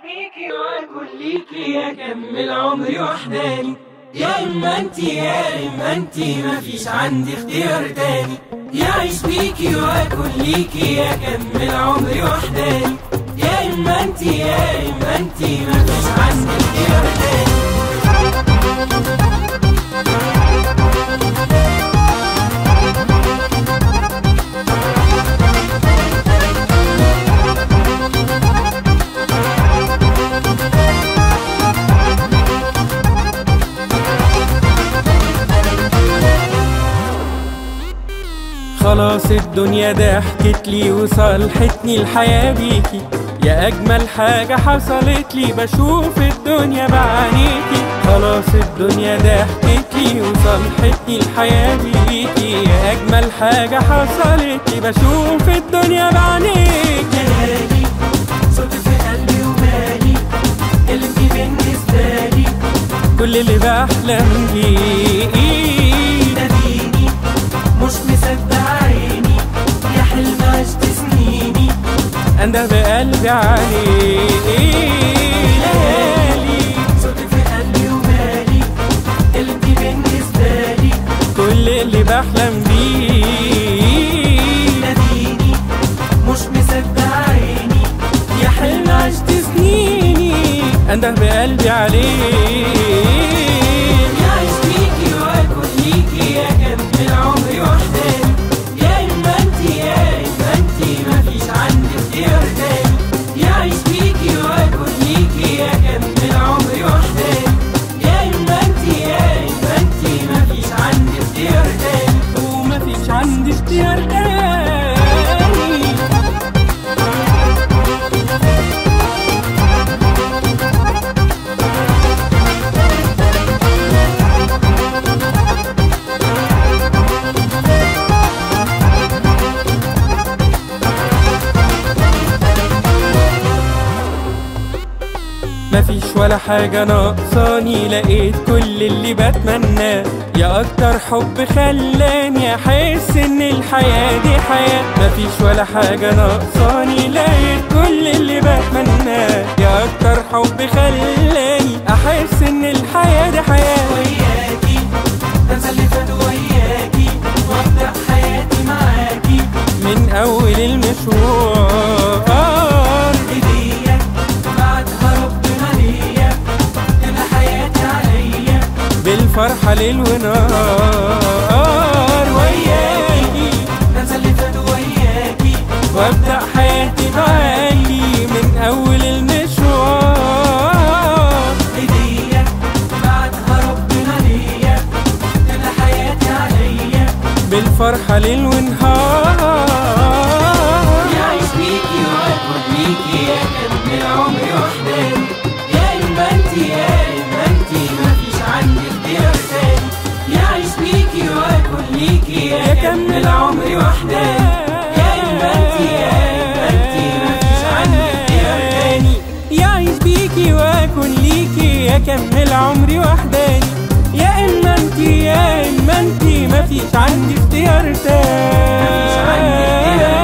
بيكي واكل ليكي اكمل عمري وحداني، يا اما انتي يا اما انتي مفيش عندي اختيار تاني. يعيش بيكي واكل ليكي اكمل عمري وحداني، يا اما انتي يا اما انتي مفيش عندي اختيار تاني. خلاص الدنيا ضحكت لي وصالحتني الحياة بيكي، يا أجمل حاجة حصلت لي بشوف الدنيا بعينيكي. خلاص الدنيا ضحكت لي وصالحتني الحياة بيكي، يا أجمل حاجة حصلت لي بشوف الدنيا بعينيكي. جلالي صوتي في قلبي وبالي، قلبي بالنسبة لي كل اللي بحلم بيه. ناديني مش مصدق عيني، يا حلم عشت سنيني أنده بقلبي عليك. ليالي صوتي في قلبي وبالي، قلبي بالنسبة لي كل اللي بحلم بيه. ناديني مش مصدق عيني، يا حلم عشت سنيني أنده بقلبي عليك. يعيش بيكي واكل ليكي اكمل عمري وحداني، يا اما انتي يا اما انتي مفيش عندي اختيار تاني. يعيش بيكي واكل ليكي اكمل عمري وحداني، يا اما انتي يا اما انتي مفيش عندي اختيار تاني. ومفيش عندي اختيار تاني. مفيش ولا حاجة ناقصاني، لقيت كل اللي بتمناه، يا أكتر حب خلاني أحس إن الحياة دي حياة. مفيش ولا حاجة ناقصاني، لقيت كل اللي بتمناه، يا أكتر حب خلاني أحس إن الحياة دي حياة. وياكي انسى اللي فات وياكي، وابدأ حياتي معاكي من أول المشوار. هدية بعدها ربنا ليا، تبقى حياتي عليا بالفرحة ليل ونهار. وياكي انسى اللي فات وياكي، وابدأ حياتي معاكي من أول المشوار. هدية بعدها ربنا ليا، تبقى حياتي عليا بالفرحة ليل ونهار. يعيش بيكي واكل ليكي اكمل عمري وحداني، يا اما انتي يا اما انتي مفيش عندي اختيار تاني. يعيش بيكي واكل ليكي اكمل عمري وحداني، يا اما انتي يا اما انتي مفيش عندي اختيار تاني. يعيش بيكي واكون ليكي اكمل عمري وحداني، يا اما انتي يا اما انتي مفيش عندي اختيار تاني. مفيش عندي اختيار